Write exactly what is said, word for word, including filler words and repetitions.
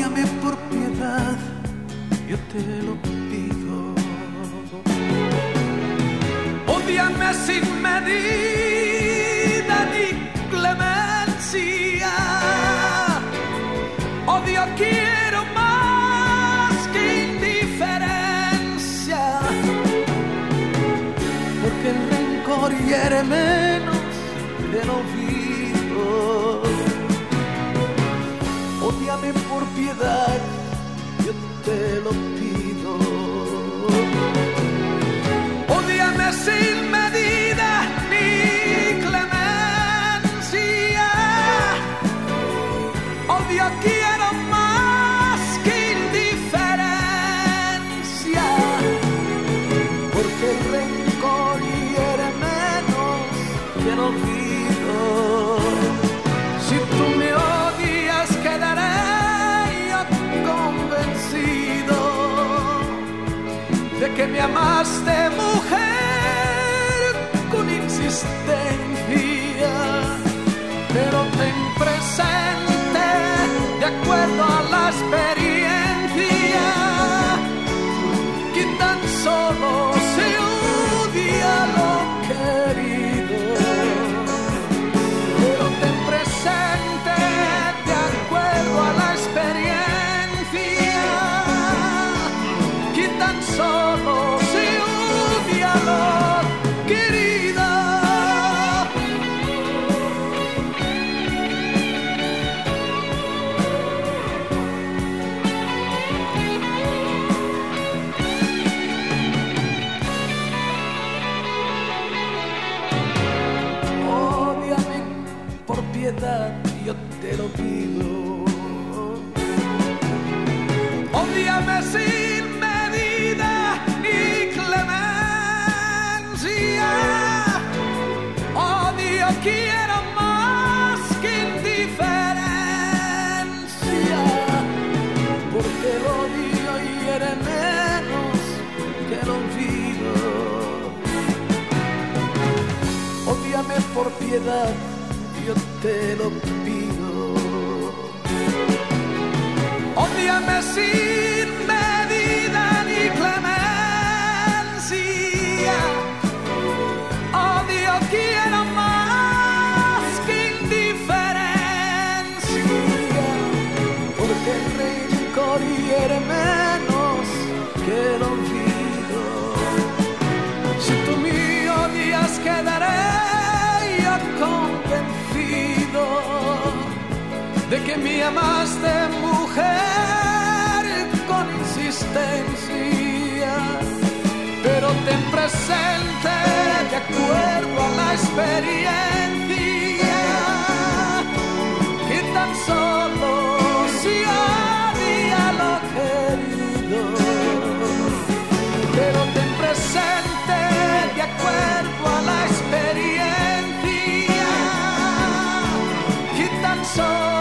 Ódiame por piedad, yo te lo pido. Ódiame sin medida ni clemencia. Odio quiero más que indiferencia, porque el rencor hiere menos que el olvido. Ódiame por piedad, yo te lo pido. Ódiame sin medida ni clemencia. Odio quiero más que indiferencia, porque el rencor hiere menos que el olvido. Si tú me odias, quedaré yo convencido de que me amaste, mujer, con insistencia. Pero ten presente, de acuerdo a la experiencia, que tan solo se odia lo querido. Pero ten presente, de acuerdo a la experiencia, que tan solo se odia lo querido. Ódiame por piedad, yo te lo pido. Ódiame sin medida ni clemencia. Odio quiero más que indiferencia, porque el odio hiere menos que el olvido. Ódiame por piedad, yo te lo pido. Ódiame sin medida ni clemencia. Odio quiero más que indiferencia, porque el rencor hiere menos que el olvido. Si tú me odias, quedaré yo convencido de que me amaste, mujer, con insistencia. Pero ten presente, de acuerdo a la experiencia, que tan solo se odia lo querido. Pero ten presente, de acuerdo a la experiencia, que tan solo